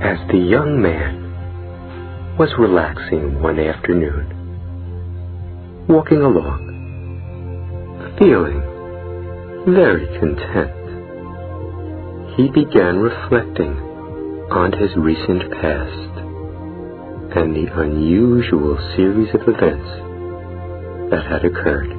As the young man was relaxing one afternoon, walking along, feeling very content, he began reflecting on his recent past and the unusual series of events that had occurred.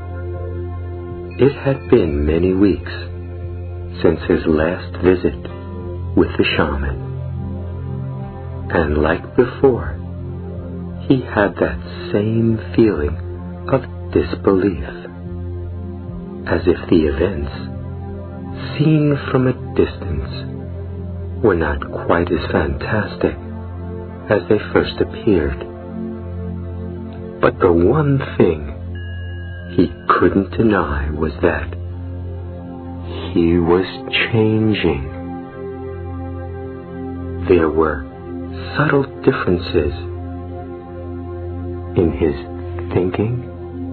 It had been many weeks since his last visit with the shaman, and like before, he had that same feeling of disbelief, as if the events, seen from a distance, were not quite as fantastic as they first appeared. But the one thing he couldn't deny was that he was changing. There were subtle differences in his thinking,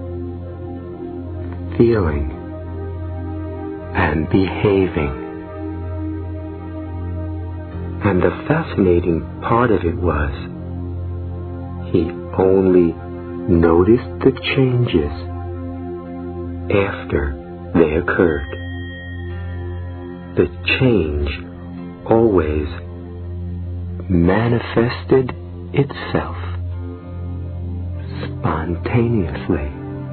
feeling, and behaving. And the fascinating part of it was, he only noticed the changes after they occurred. The change always manifested itself spontaneously,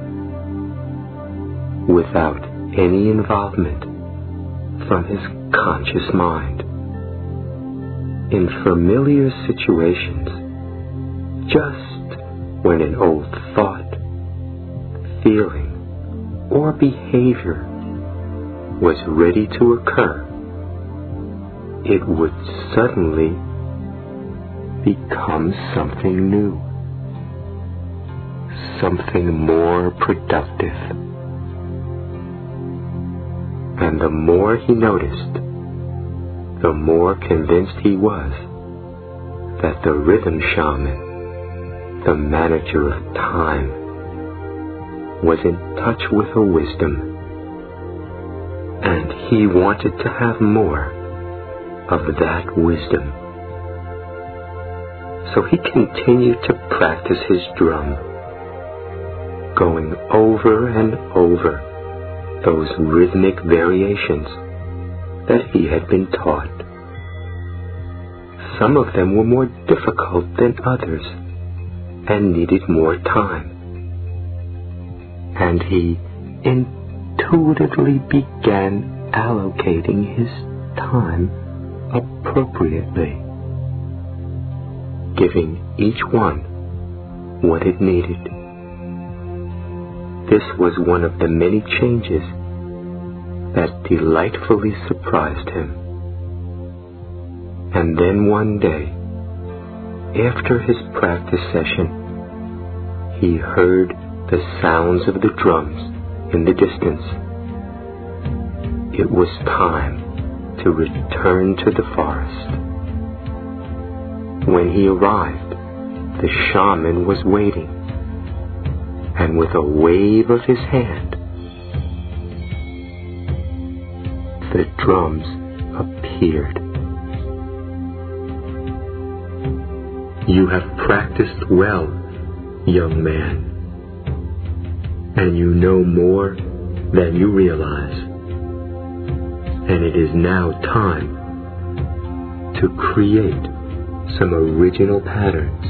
without any involvement from his conscious mind. In familiar situations, just when an old thought, feeling, or behavior was ready to occur, it would suddenly become something new, something more productive. And the more he noticed, the more convinced he was that the rhythm shaman, the manager of time, was in touch with a wisdom, and he wanted to have more of that wisdom. So he continued to practice his drum, going over and over those rhythmic variations that he had been taught. Some of them were more difficult than others and needed more time. And he intuitively began allocating his time appropriately, giving each one what it needed. This was one of the many changes that delightfully surprised him. And then one day, after his practice session, he heard the sounds of the drums in the distance. It was time to return to the forest. When he arrived, the shaman was waiting, and with a wave of his hand, the drums appeared. You have practiced well, young man, and you know more than you realize. And it is now time to create some original patterns,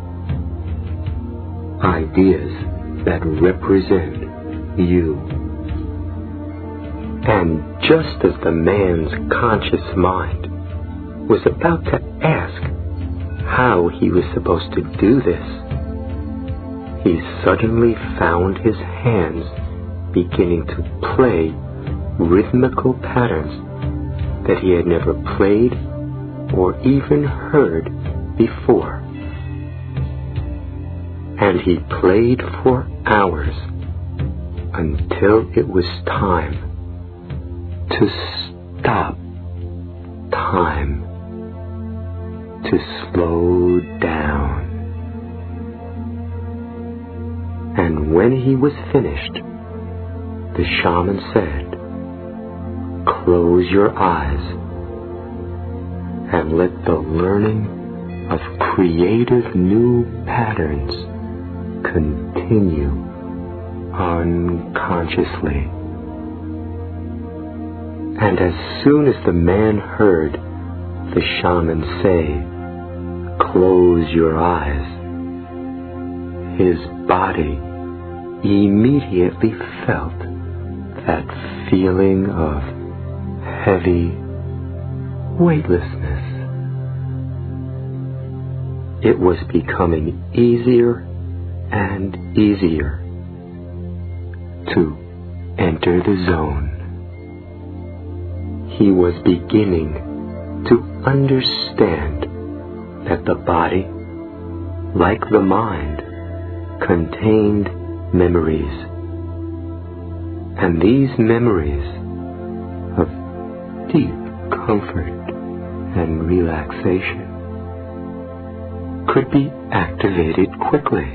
ideas that represent you. And just as the man's conscious mind was about to ask how he was supposed to do this, he suddenly found his hands beginning to play rhythmical patterns that he had never played or even heard before. And he played for hours until it was time to stop time, to slow down. And when he was finished, the shaman said, "Close your eyes and let the learning of creative new patterns continue unconsciously. And as soon as the man heard the shaman say, "Close your eyes," his body immediately felt that feeling of heavy weightlessness. It was becoming easier and easier to enter the zone. He was beginning to understand that the body, like the mind, contained memories. And these memories of deep comfort and relaxation could be activated quickly.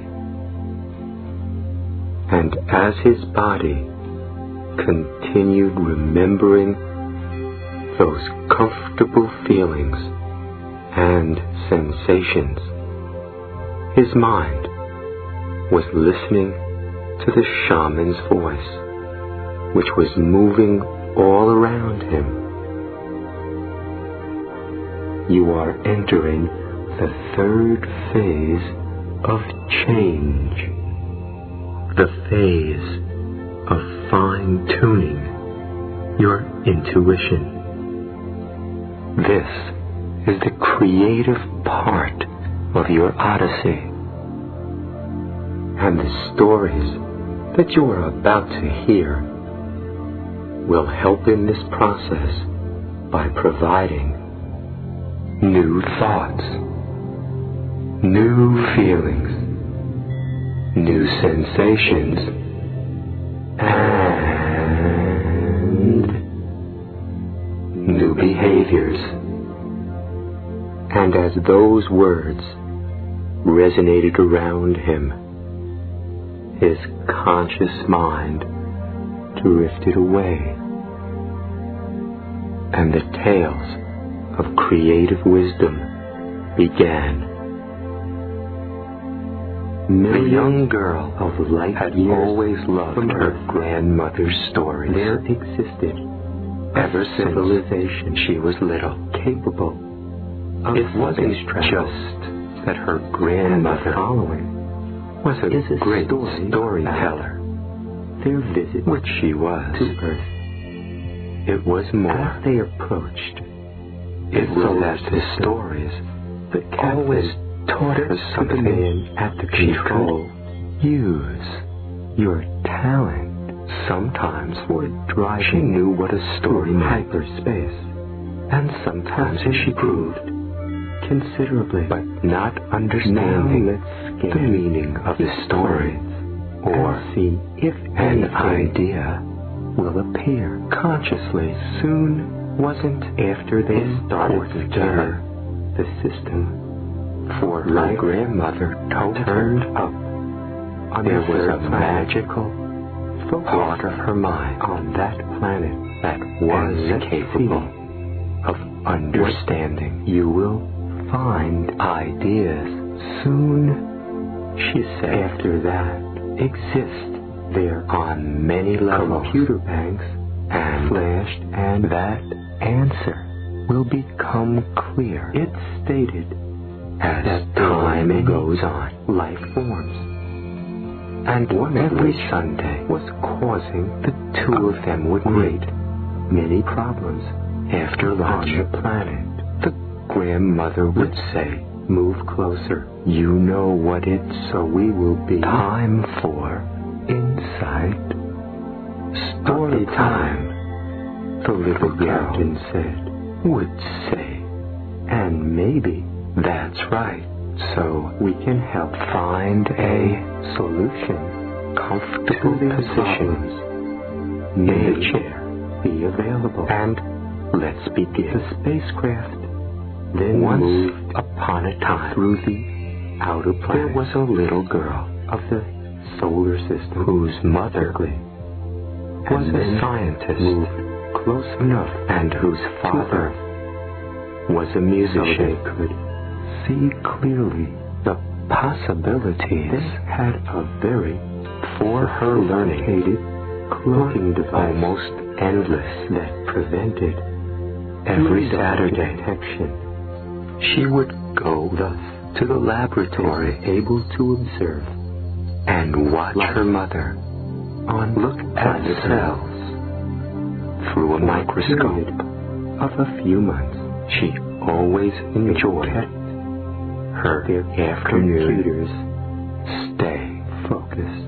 And as his body continued remembering those comfortable feelings and sensations, his mind was listening to the shaman's voice, which was moving all around him. You are entering the third phase of change, the phase of fine-tuning your intuition. This is the creative part of your odyssey, and the stories that you are about to hear will help in this process by providing new thoughts, new feelings, new sensations, and new behaviors. And as those words resonated around him, his conscious mind drifted away, and the tales of creative wisdom began. The young girl of light had always loved her grandmother's stories. There existed ever civilization she was little, capable of. It wasn't just that her grandmother was a great storyteller. Their visit, which she was, to Earth. It was more. As they approached, it was that the stories that always taught her something at the control. Use your talent. Sometimes would drive. She knew what a story meant. Hyperspace, and sometimes she proved considerably, but not understanding the meaning of the story, or see if an idea will appear consciously. Soon wasn't after they started together the system. For my grandmother turned up. There was a magical part of her mind on that planet that was capable of understanding. You will find ideas soon, she said. After that, exist there on many levels. Computer banks and flashed, and that answer will become clear. It stated, as time goes on, life forms. And every Sunday was causing the two of them would meet many problems. After lunch on the planet, the grandmother would say, "Move closer. You know what it's, so we will be time for insight. Story time," the little captain said, would say. And maybe that's right. So we can help find a solution. Comfortable positions. May a chair be available. And let's begin. The spacecraft then moved upon a time through the outer planet. There was a little girl of the solar system whose mother was a scientist, moved close enough, and whose father was a musician. So they could see clearly the possibilities. They had a very, for her learning, cloaking device, almost endless, that prevented every Saturday detection. She would go thus to the laboratory, able to observe and watch her mother look at the cells through a microscope. Of a few months, she always enjoyed her afternoons stay focused,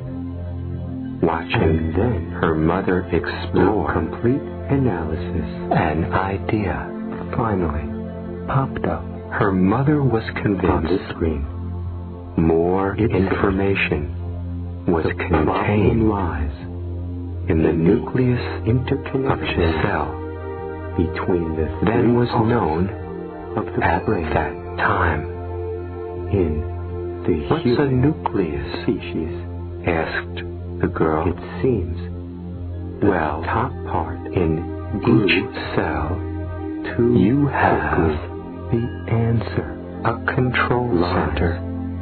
watching then her mother explore complete analysis. An idea finally popped up. Her mother was convinced on the screen more information was contained lies in the nucleus of the cell between the than was known of the at brain. That time in the what's a nucleus species? Asked the girl. It seems well, top part in each cell you have the answer, a control center.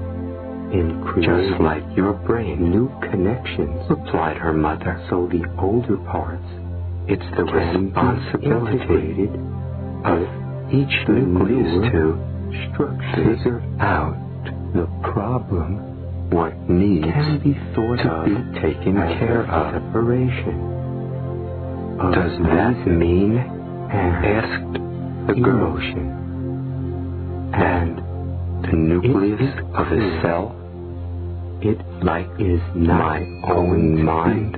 In creating, just like your brain, new connections, replied her mother. So the older parts, it's the responsibility of each nucleus to figure out the problem, what needs can be thought to be taken care of. Separation. Does that mean? Asked the girl. Emotion. And the nucleus of a cell, it like is my own mind,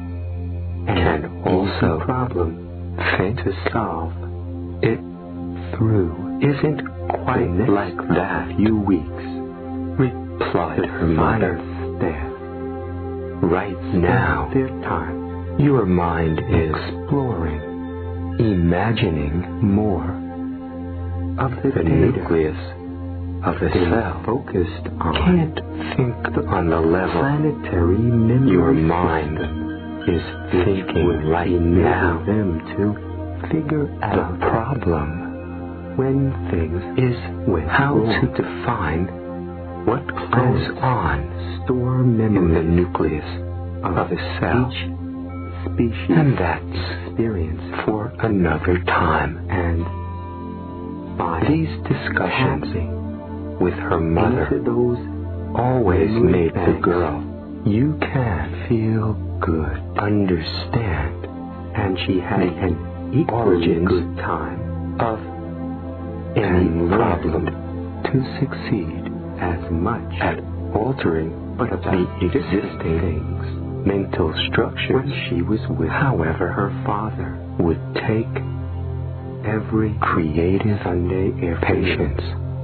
and also problem to solve it through isn't quite like that. Few weeks, replied her mother. Staff. Right now, their time. Your mind is exploring, imagining more of the nucleus of a cell focused on can't think on the level planetary memory. Your mind is thinking right now them to figure out the problem when things is with how to define what goes on store memory in the nucleus of a cell. Each species, and that's experience for another time. And by these discussions with her mother always made the girl, you can feel good, understand, and she had an equally good time of any problem to succeed as much at altering but the existing things, mental structure when she was with. However, her father would take every creative Sunday patience,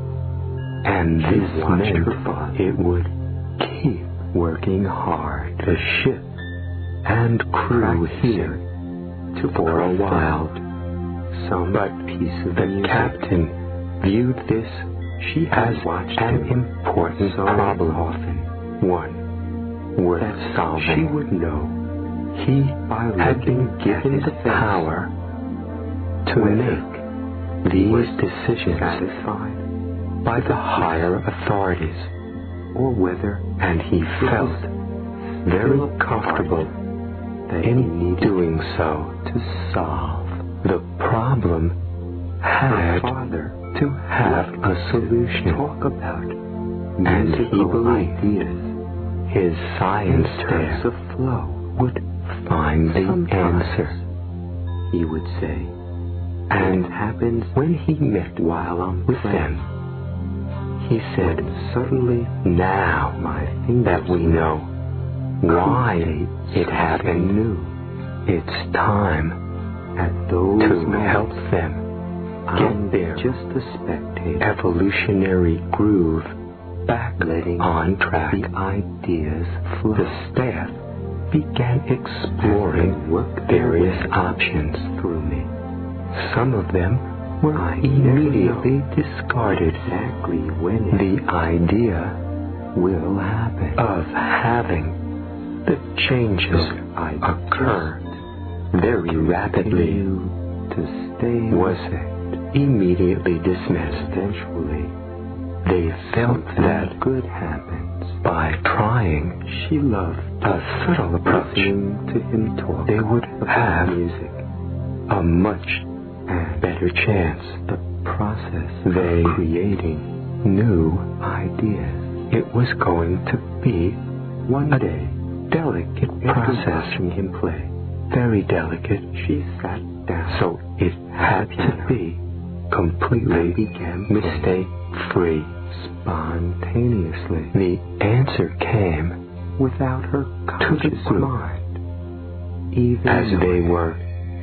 and this meant it would keep working hard. The ship and crew here for a while. Some piece of the captain viewed this she as an important problem, often one worth solving. She would know he had been given the power to make these decisions satisfied by the higher authorities, or whether, and he felt very comfortable in doing so to solve the problem, had to have a solution. Talk about and he believed his science there of flow would find the answer. He would say, and happens when he met while I'm with them. He said, suddenly, now that we know why it happened, it's time to help them get their evolutionary groove back on track. The ideas flow. The staff began exploring various options through me. Some of them were immediately discarded. Exactly when the idea will happen of having the changes occur very rapidly. To stay was it immediately dismissed. Eventually, they felt that good happens by trying she loved a subtle approach, to him talk they would have music a much and better chance the process they of creating new ideas. it was going to be One a day, delicate after process, watching him play, very delicate, she sat down so it had to be completely and began mistake-free. spontaneously The answer came without her to conscious the group mind. Even as they knowing were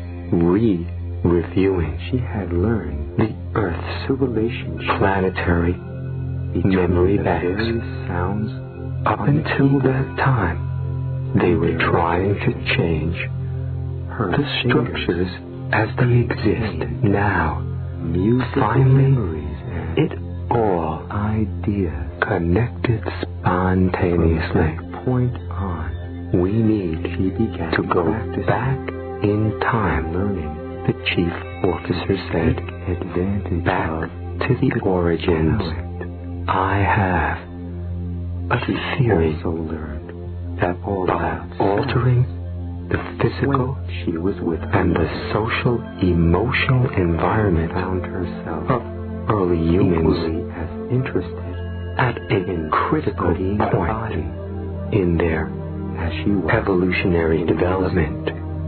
reviewing she had learned the Earth's the relationship planetary between memory the banks. various sounds Up on the until keyboard. that time, they were trying to change Her the structures as they exist now. musical Finally, memories and it all ideas. connected From spontaneously. that point on, We need she began to go practicing back in time, learning the chief officer said, advantage back of to the origins. talent. I have a She theory also learned that all by about altering the physical when she was with her and the mother, social emotional environment found herself of early humans equally as interested at a critical studying the point body in their as she was. evolutionary development.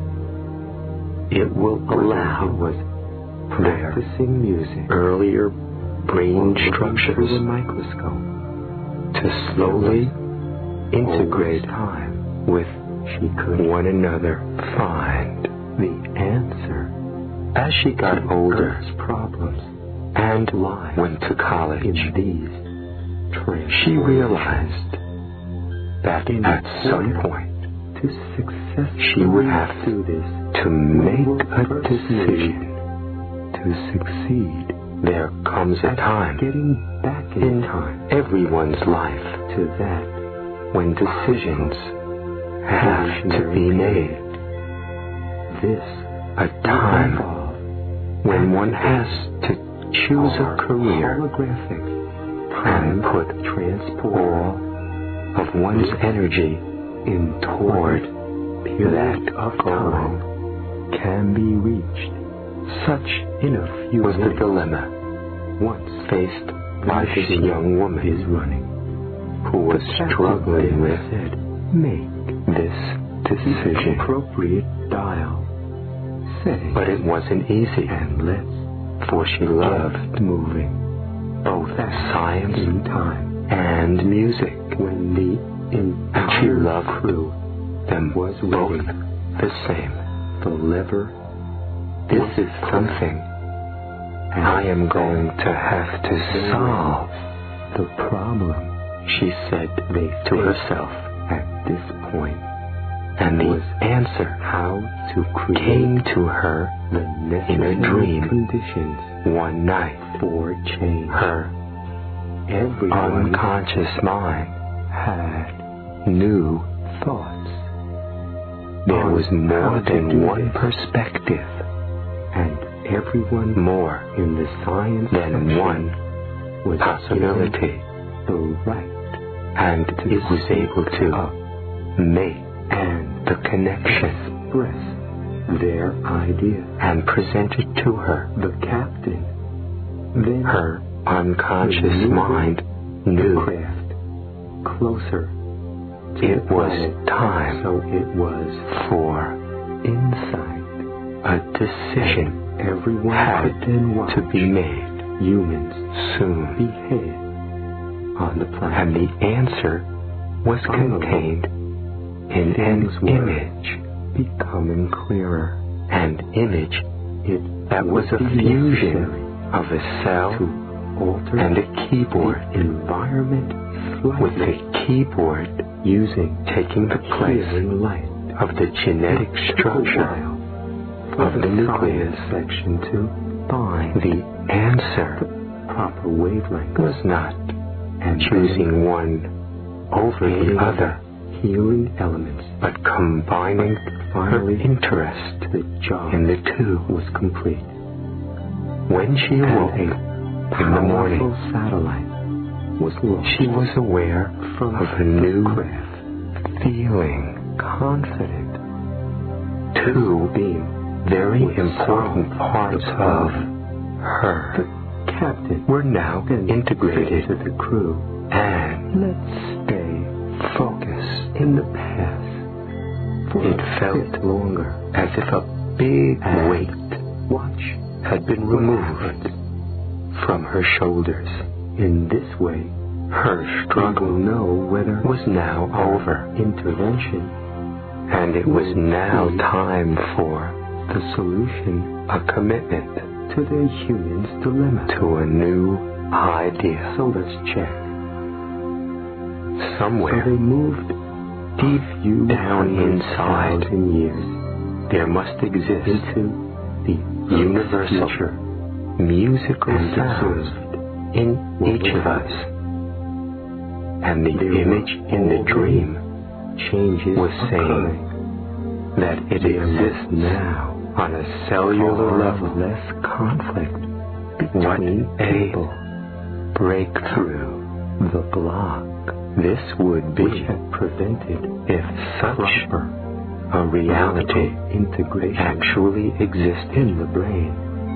It will Whether it allow was their practicing music earlier or brain looking structures through a microscope to slowly always integrate time with she could one another. Find the answer as she got to older Earth's problems and lies went to college, in these she realized that In at some order point to successfully she would have do this to make a first decision. to succeed There comes a at time getting back in time everyone's life to that when decisions have to be made. this A time involve when one has to choose a our career holographic and put transport all of one's energy in toward that of goal. time can be reached Such in a few was the minutes dilemma once faced the by this machine young woman is running. who was The captain struggling then with said, make this the decision. appropriate dial setting But it wasn't easy, and let's for she loved get moving. both science In time and music, when the and she entire loved crew them was both ready, the same. the lever This is something I am going to have to solve, the problem she said they to faced herself. at this point And the was answer how to create came to her the in necessary a dream conditions one night. for change. Her Everyone unconscious mind had knew thoughts, there was more how to than do one this. perspective, and everyone more in the science than section one was possibility, given the right and to it was speak able to up make and the connection express their idea. and present it to her. The captain then Her unconscious maneuvered mind the knew craft closer to it the was planet, time so it was for inside. a decision Everyone had could then watch to be made humans soon, behave on the planet. and the answer was contained in an Things were image, becoming clearer. an image It that was a would be fusion necessary of a cell to alter and a keyboard, the environment with the slightly keyboard using taking the place clearing light. of the genetic It took a structure while for of the nucleus. science section to find The answer proper wavelength was not and choosing one over the adding other, healing elements. but combining her Finally, interest the job in the two. was complete. When she awoke in the morning, satellite was launched. She was aware from of a new craft, feeling, confident. two beam very would important solve parts the of problem. her The captain were now then integrated said to the crew, and let's stay focused. in the past for It a felt bit longer. as if a big And weight watch had been what removed happens. from her shoulders. In this way, Her we will struggle know whether was now over, intervention and it was now be time for the solution a commitment to the human's dilemma. to a new idea. So let's check. So Somewhere they moved deep few down inside, 100,000 years there must exist into the universal future musical and sounds observed in what each would of us. And the There image were in the already dream changes was saying occurring. that it There was exists now on a cellular far level. less conflict What between a people. breakthrough The block this would which be had prevented if such proper a reality integration actually existed. in the brain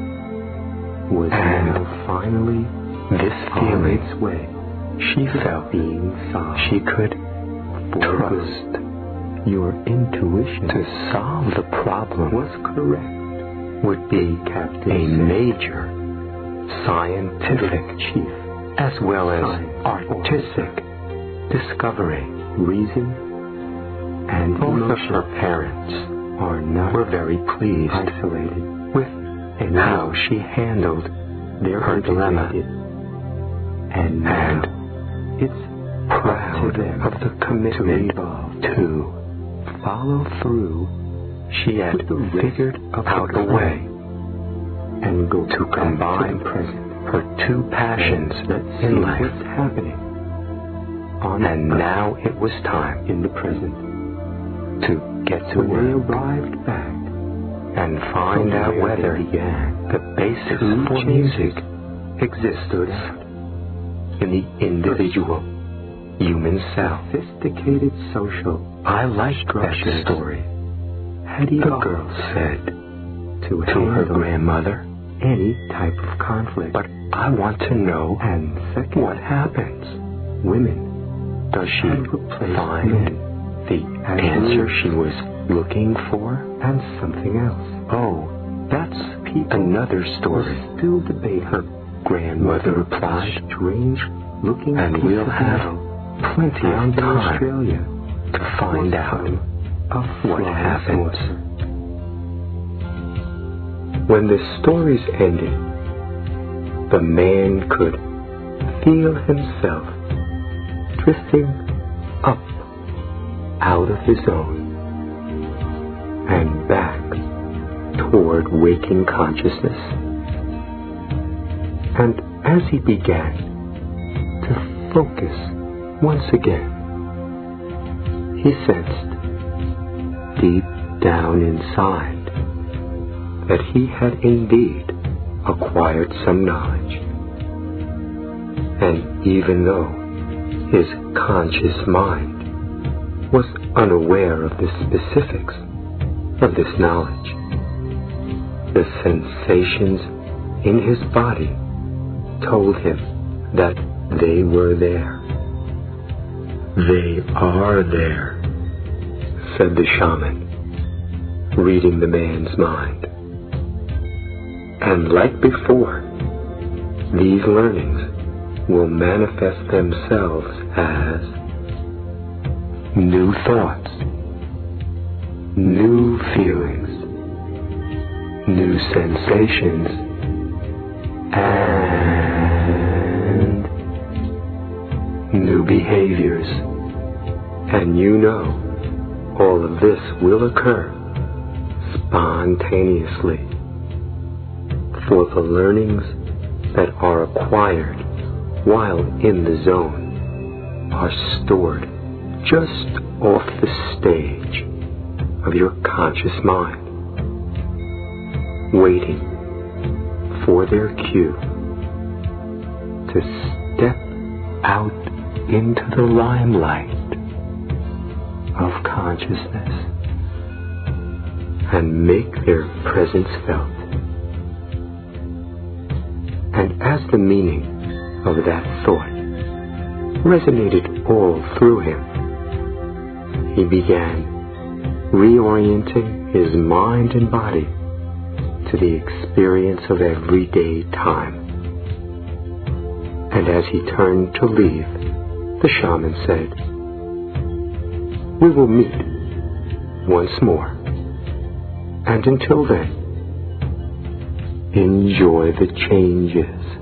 was And now finally this on feeling its way she felt being solved. she could For trust good. Your intuition to solve the problem was correct. would be Captain a said. major scientific Chief as well as Science artistic discovery. reason and Both of emotion her parents are not were very pleased isolated with and how she handled they're her dilemma, integrated. And now and it's proud up to them of the commitment to evolve, to follow through she had with the rest figured of out the a way and go to back combine to the present. her two passions Let's see in life. what's happening on And Earth now it was time in the present. to get to When they work arrived back and find from out where whether they began, the basis two for changes music exists stood out. in the individual human cell. Sophisticated social I liked that structures story, had the evolved girl said to to her handle grandmother, any type of conflict. but I want to know And second, what happens. women Does she had replaced find men the as answer rulers. she was looking for? and something else. Oh, that's People another will story, still debate her grandmother replied, strange looking and piece we'll of have metal plenty found of in time Australia to find was out from a what flying happens. saucer. When the stories ended, the man could feel himself drifting up out of his own and back toward waking consciousness. And as he began to focus once again, he sensed deep down inside that he had indeed acquired some knowledge. And even though his conscious mind was unaware of the specifics of this knowledge, the sensations in his body told him that they were there. They are there, said the shaman, reading the man's mind. And like before, these learnings will manifest themselves as new thoughts, new feelings, new sensations, and new behaviors. And you know, all of this will occur spontaneously. For the learnings that are acquired while in the zone are stored just off the stage of your conscious mind, waiting for their cue to step out into the limelight of consciousness and make their presence felt. And as the meaning of that thought resonated all through him, he began reorienting his mind and body to the experience of everyday time. And as he turned to leave, the shaman said, "We will meet once more. And until then, enjoy the changes."